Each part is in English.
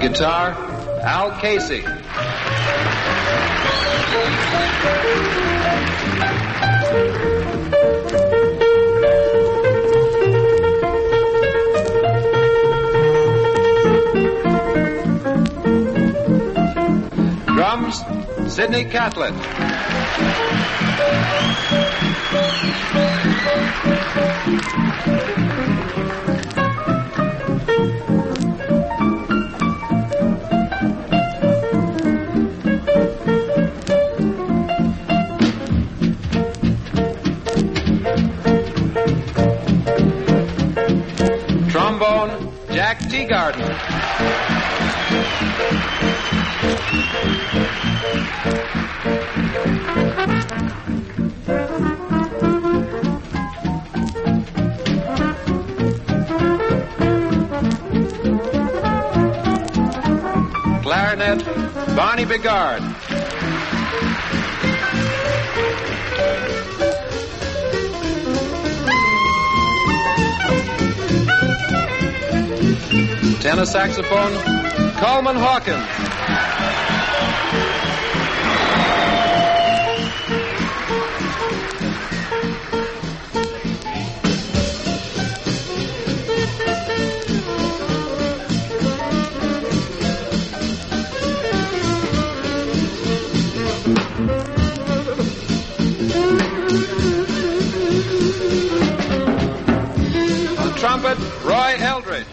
guitar, Al Casey. Drums, Sidney Catlett. Trombone, Jack Teagarden. Clarinet, Barney Bigard. Tenor saxophone, Coleman Hawkins. On trumpet, Roy Eldridge.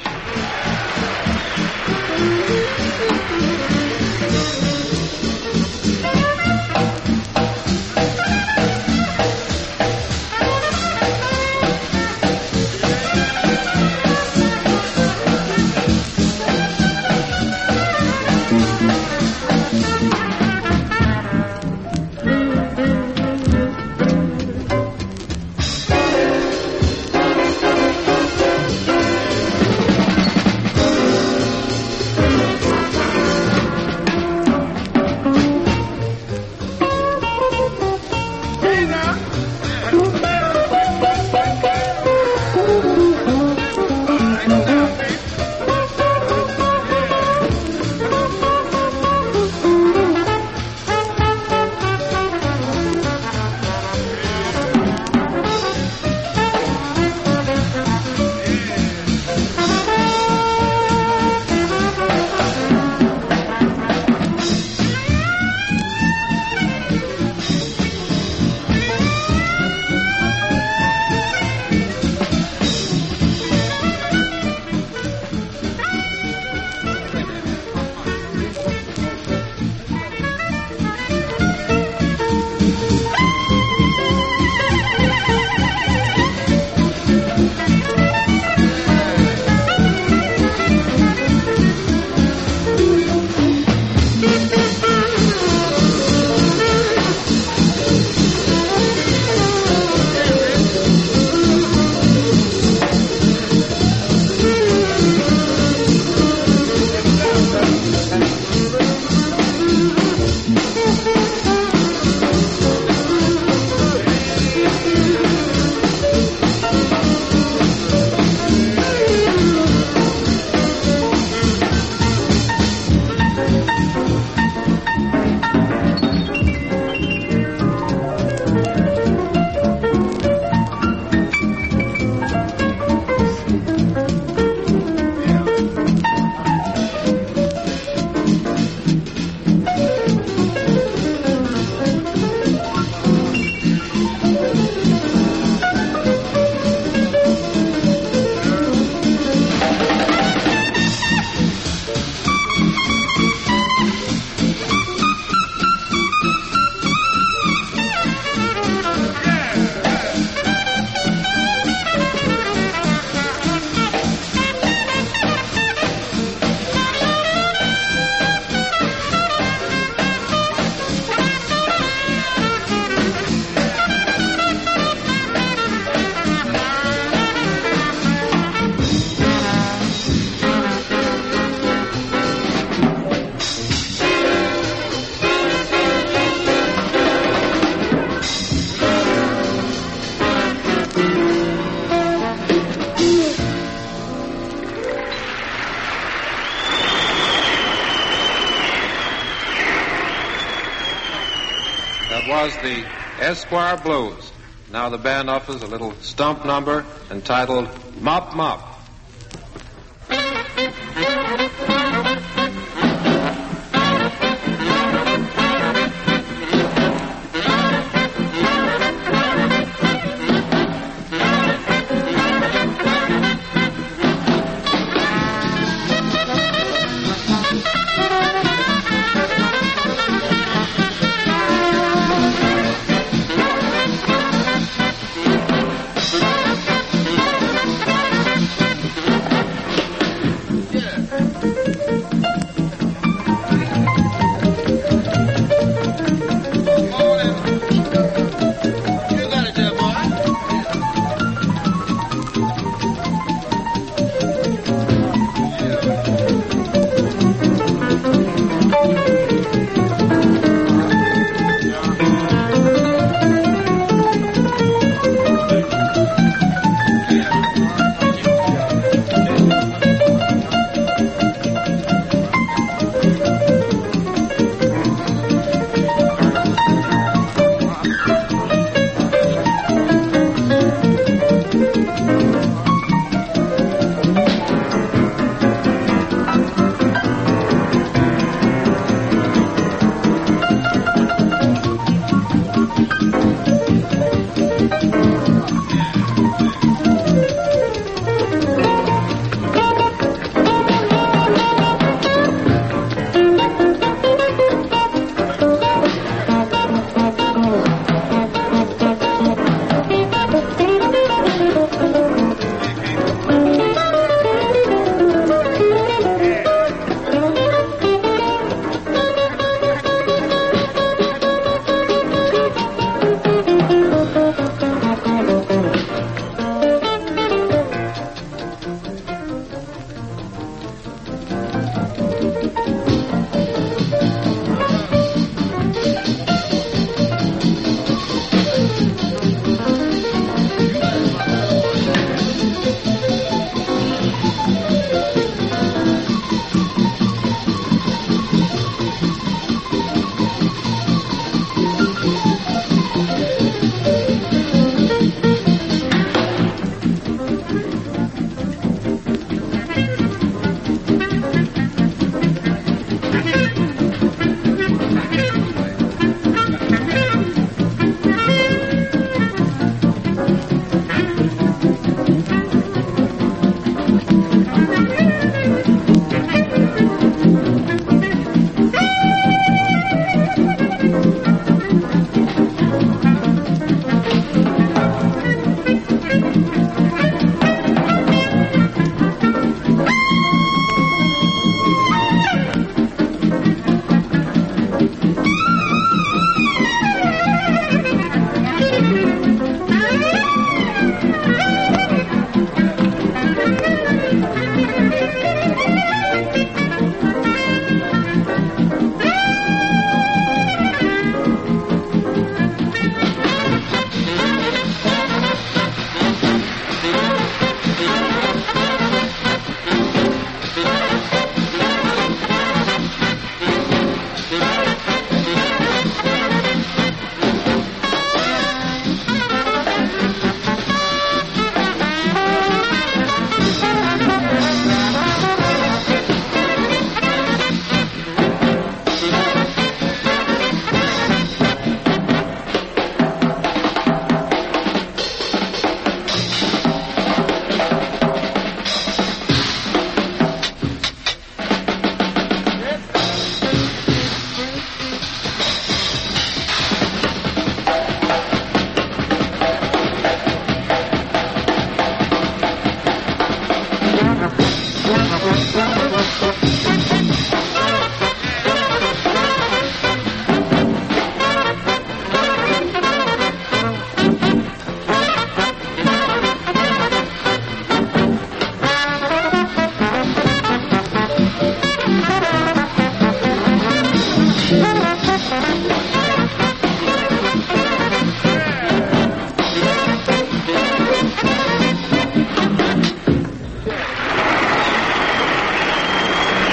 was the Esquire Blues. Now the band offers a little stump number entitled Mop Mop.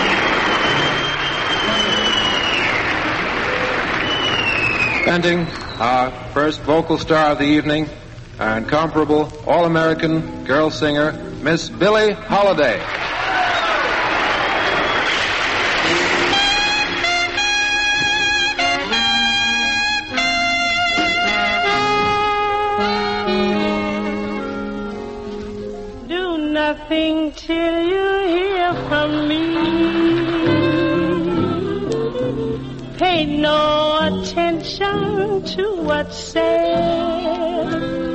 Ending Our first vocal star of the evening, our incomparable all-American girl singer, Miss Billie Holiday. Do nothing till you hear from me. Pay no attention to what's said.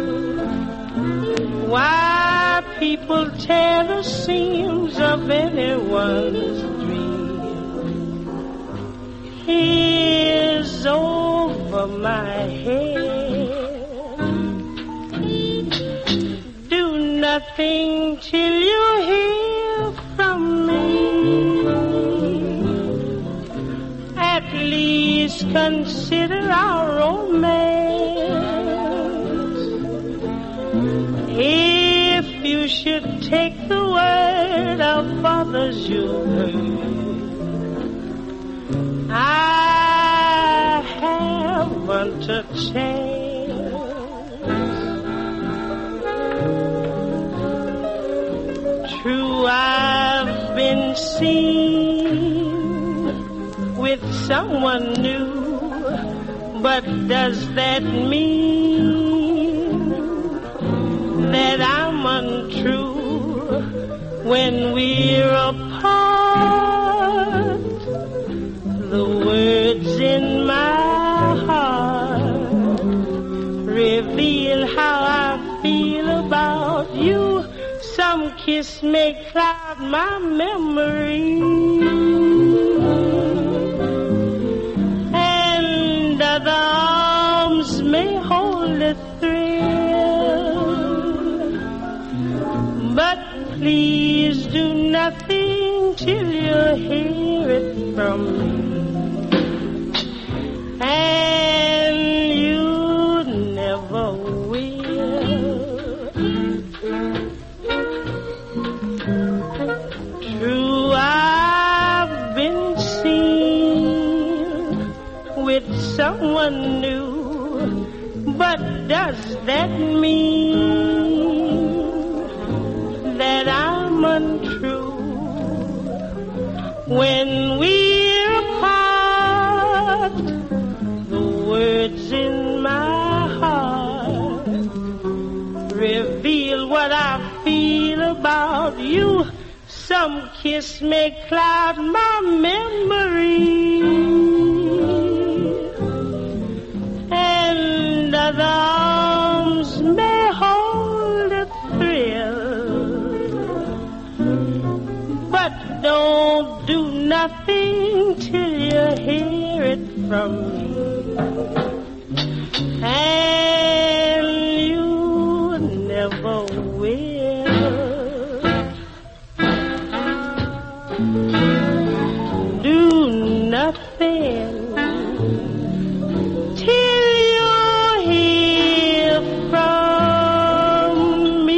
Why people tear the seams of anyone's dream is over my head. Do nothing till you hear from me. At least consider our romance. If you should take the word of others you heard, I haven't a chance. True, I've been seen with someone new, but does that mean that I'm untrue when we're apart? The words in my heart reveal how I feel about you. Some kiss may cloud my memory, and other arms may hold a thrill. But please do nothing till you hear it from me, and you never will. True, I've been seen with someone new, but does that mean that I'm untrue when we're apart? The words in my heart reveal what I feel about you. Some kiss may cloud my memory, and other arms may hold a thrill. But don't do nothing till you hear it from me, and you never will. Do nothing till you hear from me.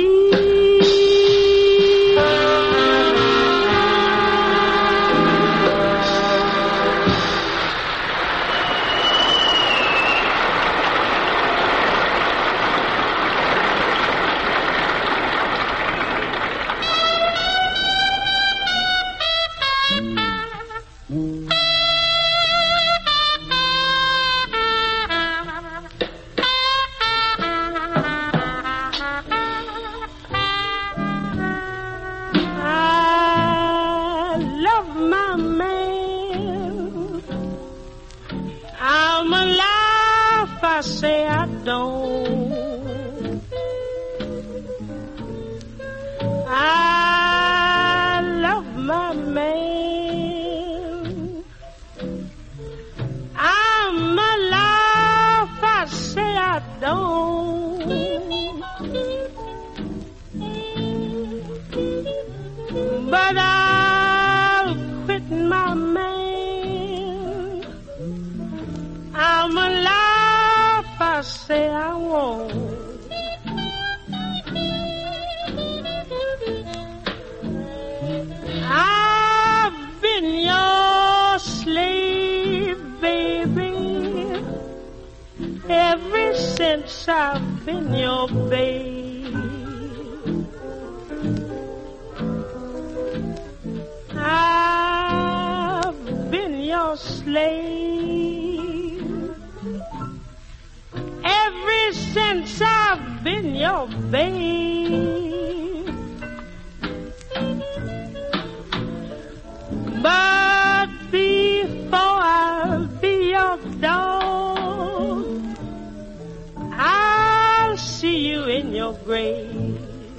I say I don't. I love my man. I'm alive, I say I don't. But I'll quit my man. I'm alive, I say I won't. I've been your slave, baby, ever since I've been your babe. I've been your slave. Ever since I've been your babe. But before I'll be your dog, I'll see you in your grave.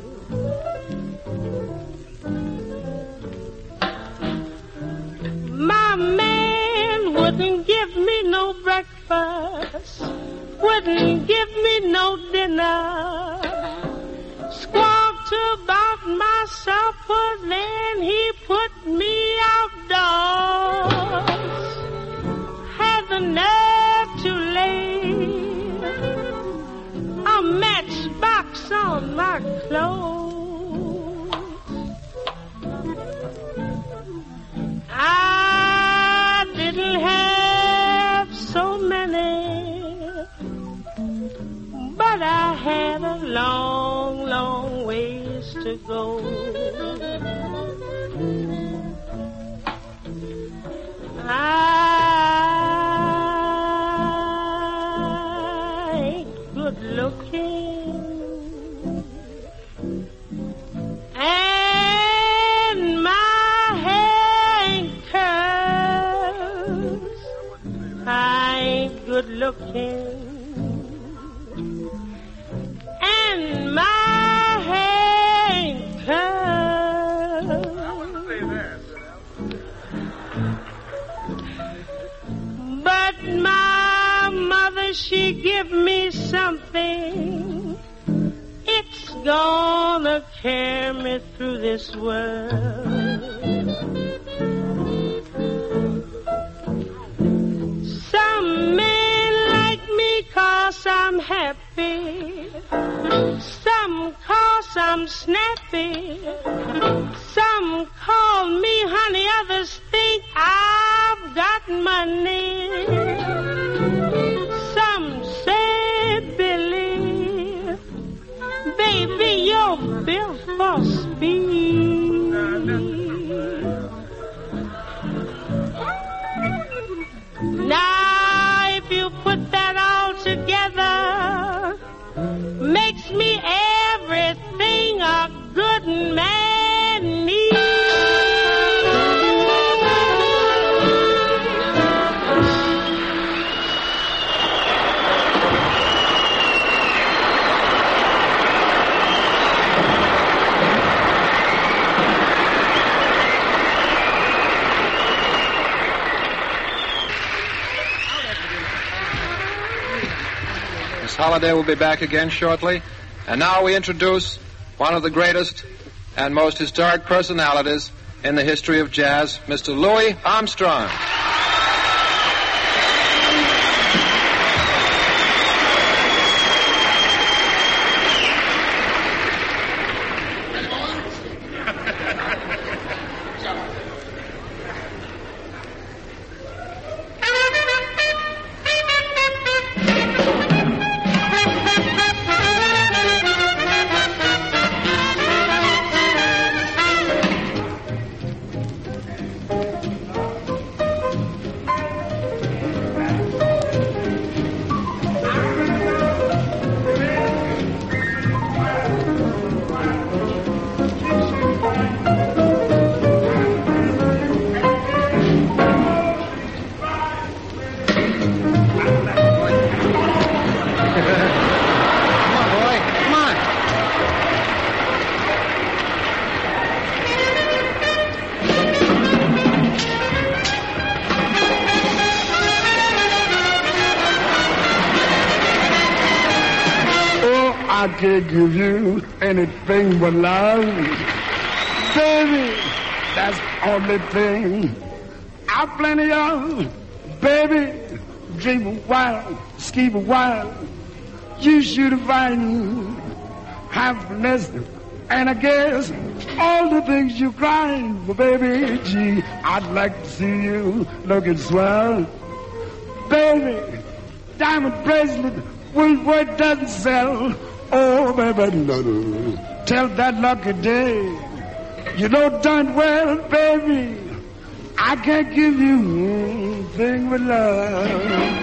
My man wouldn't give me no breakfast, wouldn't give me no dinner, squawked about my supper, then he put me outdoors, had the nerve to lay a matchbox on my clothes. I didn't have so many, but I had a long, long ways to go. I ain't good looking, and my hair ain't curls. I ain't good looking, and my hair ain't curls. But my mother, she give me something. It's gonna carry me through this world. Some men like me 'cause I'm happy. Some 'cause I'm snappy. Some call me honey, others think I've got money. Some say, Billy, baby, you're built for speed. Now, if you put that all together, makes me everything a good man needs. Miss Holliday will be back again shortly. And now we introduce one of the greatest and most historic personalities in the history of jazz, Mr. Louis Armstrong. I can't give you anything but love. Baby, that's the only thing I've plenty of. Baby, dream a while, scheme a while. You should find happiness, and I guess all the things you're crying for, baby. Gee, I'd like to see you looking swell. Baby, diamond bracelet, Woolworth doesn't sell. Oh, baby, no. Tell that lucky day. You know done well, baby. I can't give you anything but love.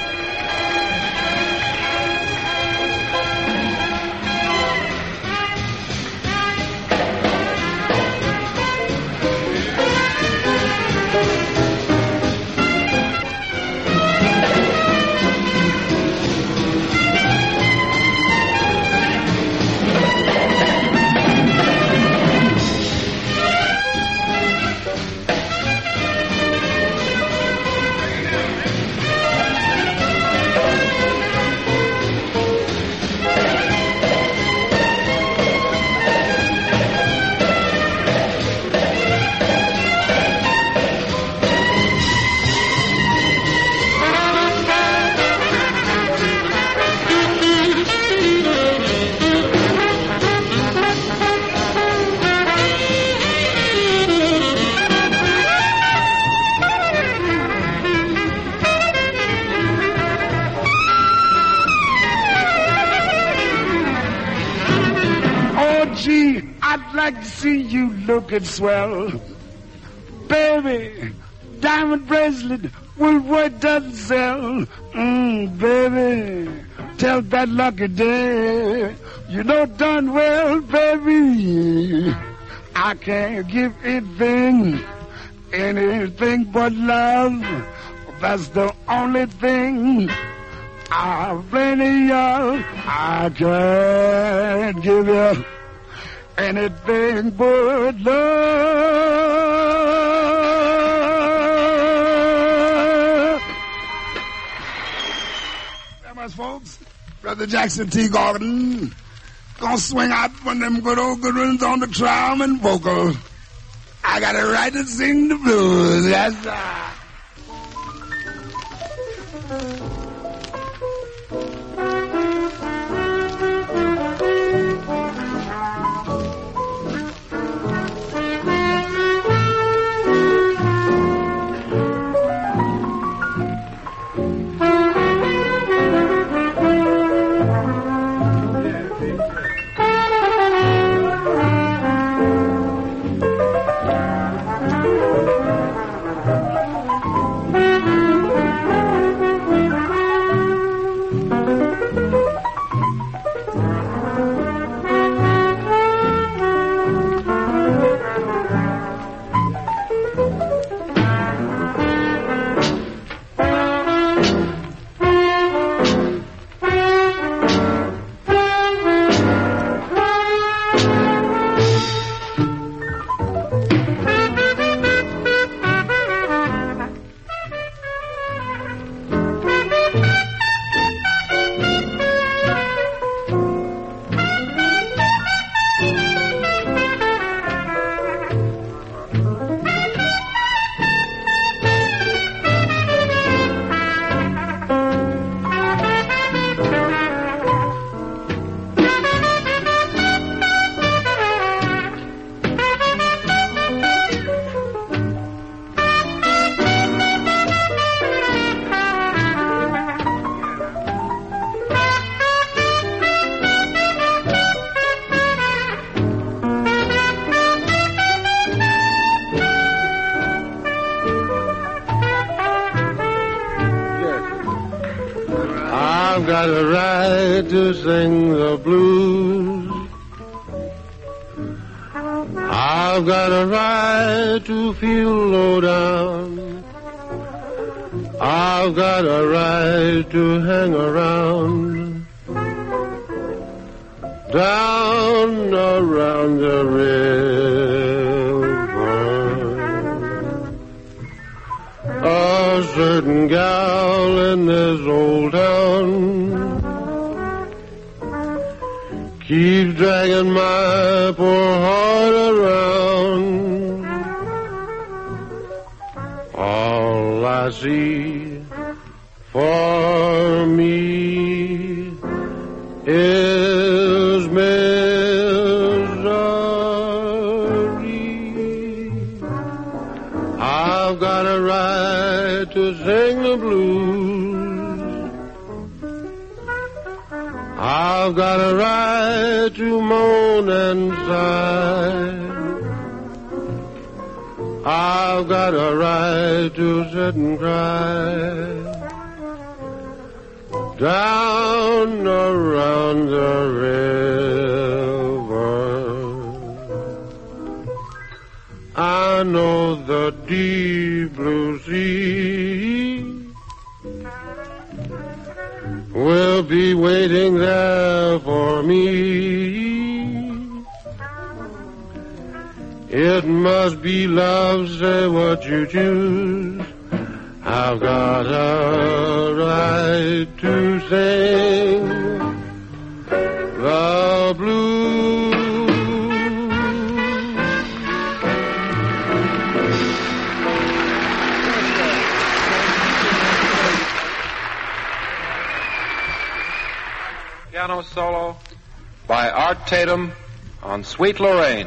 I'd like to see you looking swell. Baby, diamond bracelet, Woolworth doesn't sell. Baby, tell that lucky day. You know done well, baby. I can't give anything but love. That's the only thing I've plenty of. I can't give you anything but love. That much, folks. Brother Jackson T. Gordon gonna swing out one of them good ones on the drum and vocal. I got a right to sing the blues. That's right. I've got a right to sing the blues. I've got a right to feel low down. I've got a right to hang around, down around the river. A certain gal in this old town keeps dragging my poor heart around. All I see for me is misery. I've got a right to sing the blues. I've got a right to moan and sigh. I've got a right to sit and cry. Down around the river, I know the deep blue sea will be waiting there for me. It must be love, say what you choose. I've got a right to sing the blues. Piano solo by Art Tatum on Sweet Lorraine.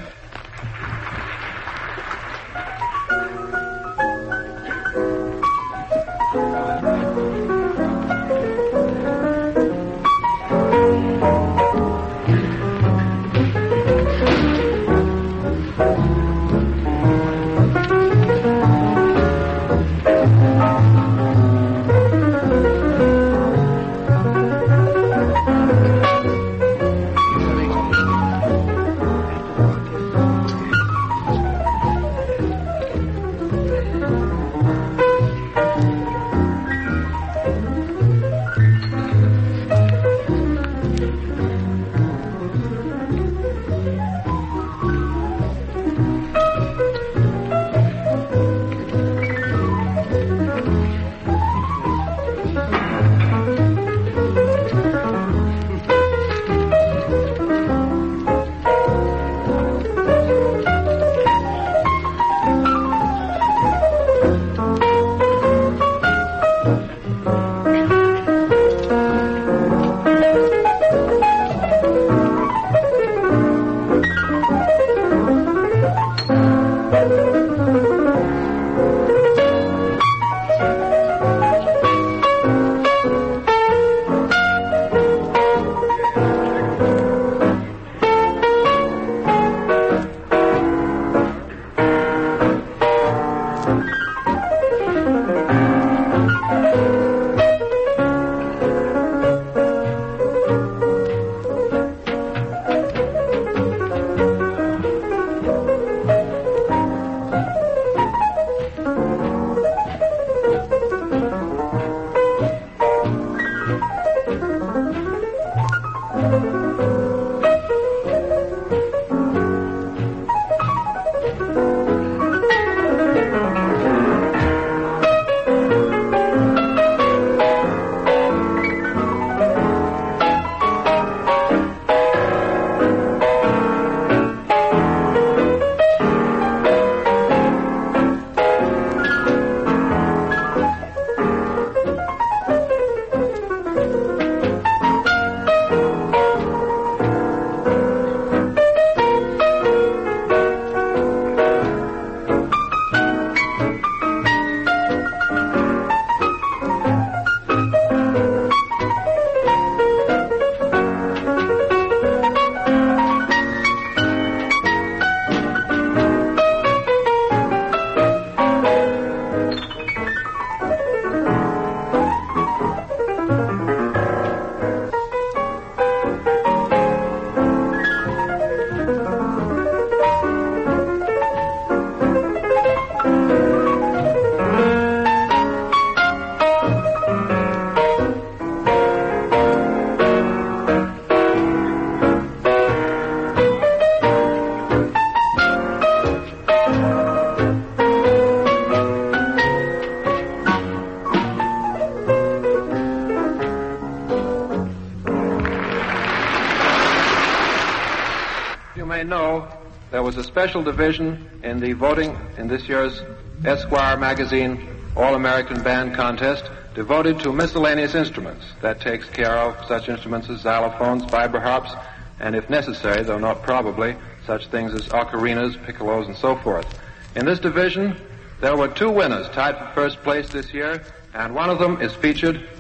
Know there was a special division in the voting in this year's Esquire magazine All-American Band Contest devoted to miscellaneous instruments. That takes care of such instruments as xylophones, vibraharps, and if necessary, though not probably, such things as ocarinas, piccolos, and so forth. In this division, there were two winners tied for first place this year, and one of them is featured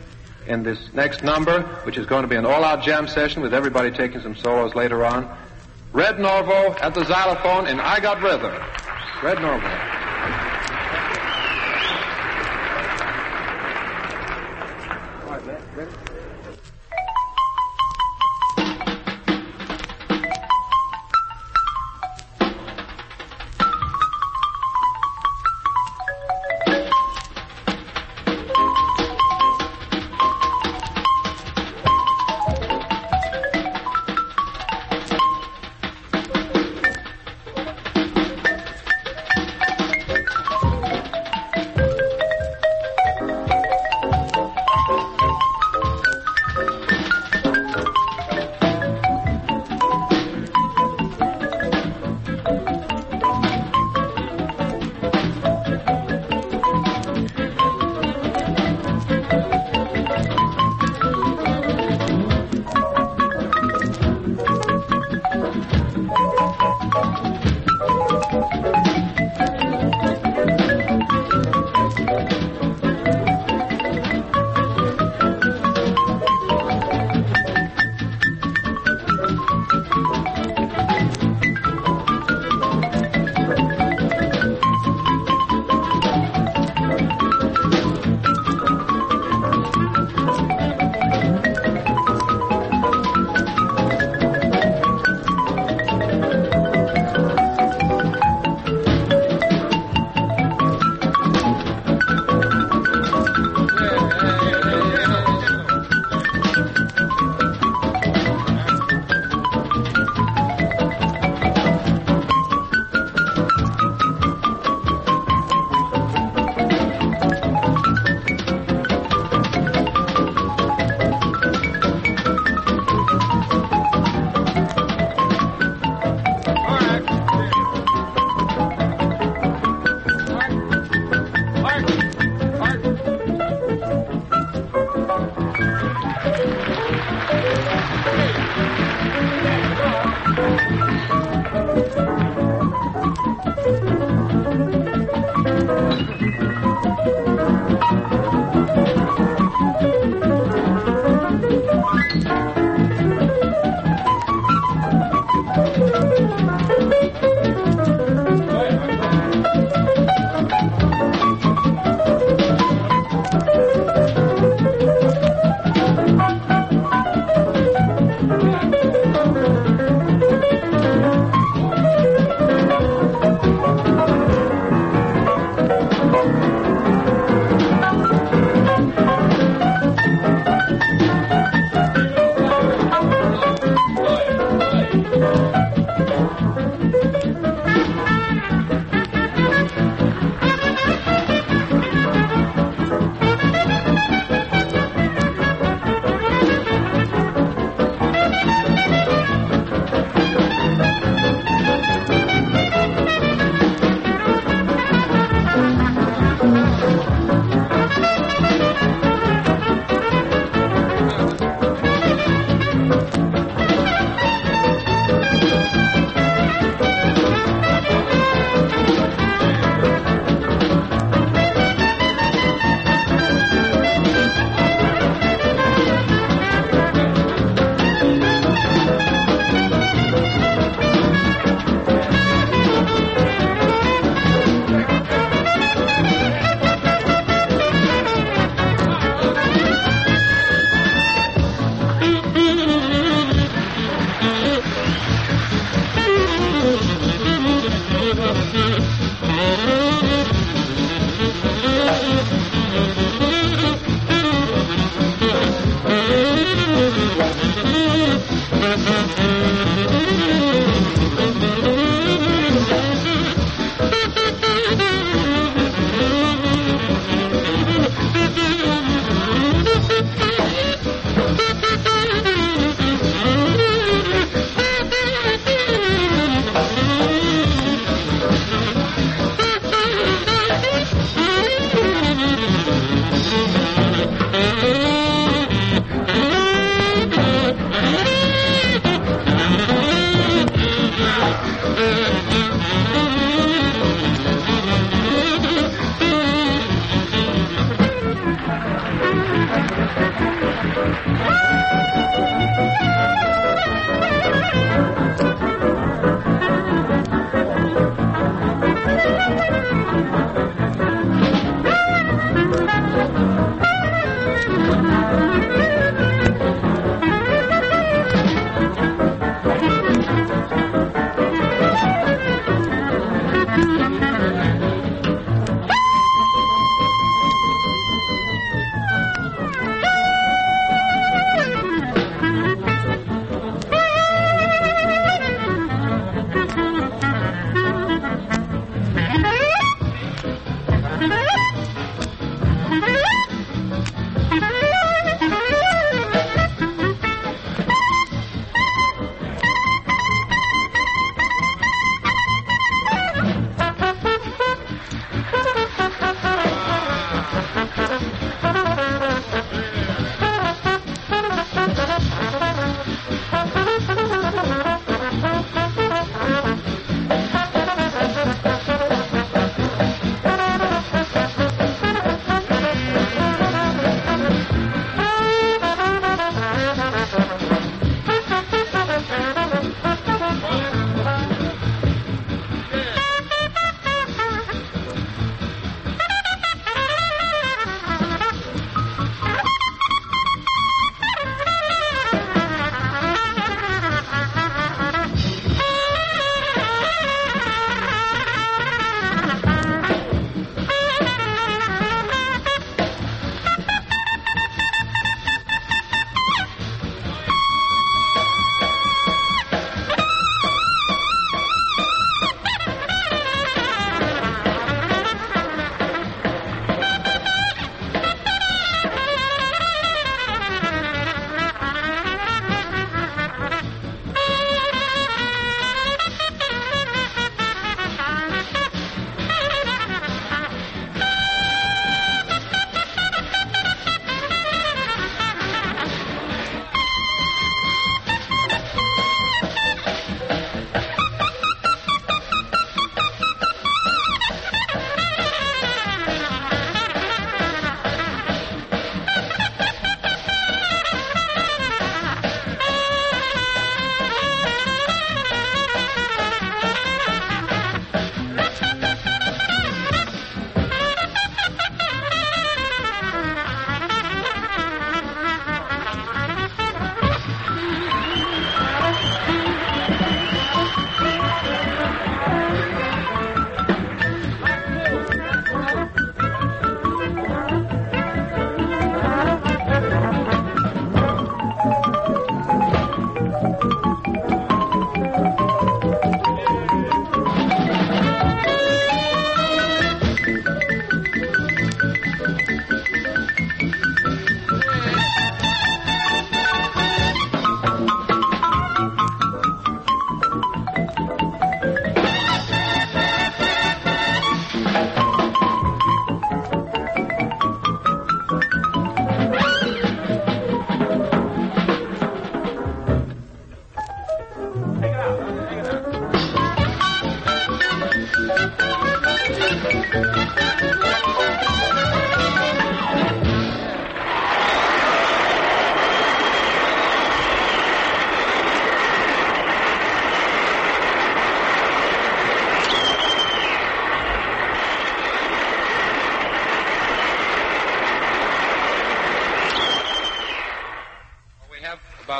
in this next number, which is going to be an all-out jam session with everybody taking some solos later on. Red Norvo at the xylophone in I Got Rhythm. Red Norvo.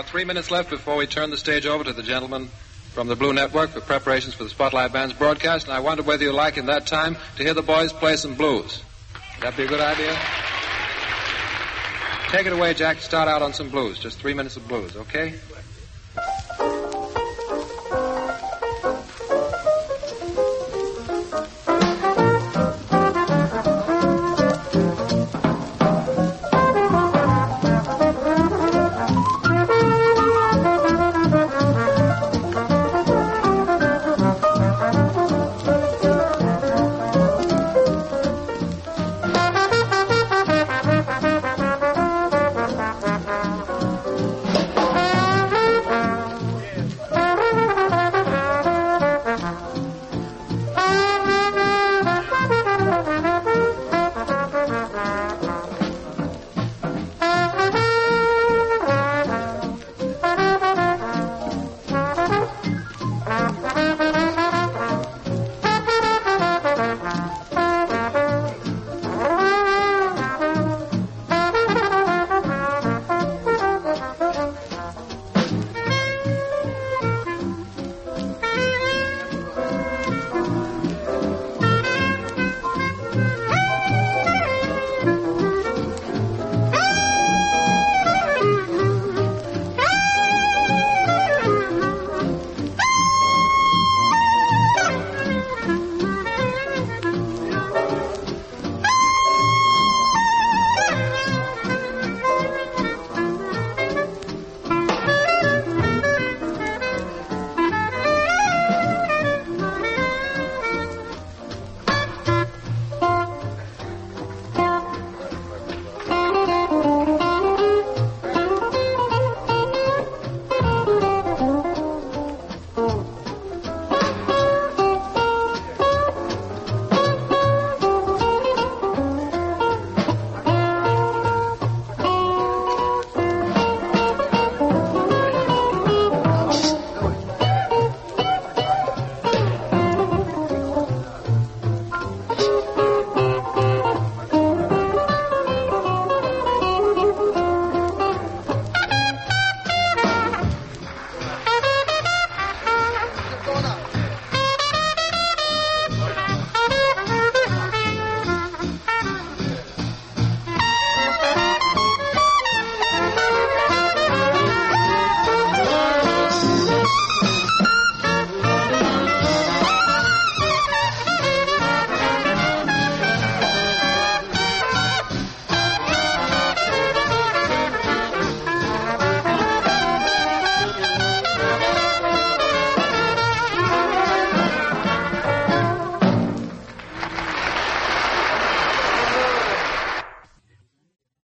about 3 minutes left before we turn the stage over to the gentleman from the Blue Network for preparations for the Spotlight Band's broadcast, and I wonder whether you'd like in that time to hear the boys play some blues. Would that be a good idea? Take it away, Jack. Start out on some blues. Just 3 minutes of blues, okay?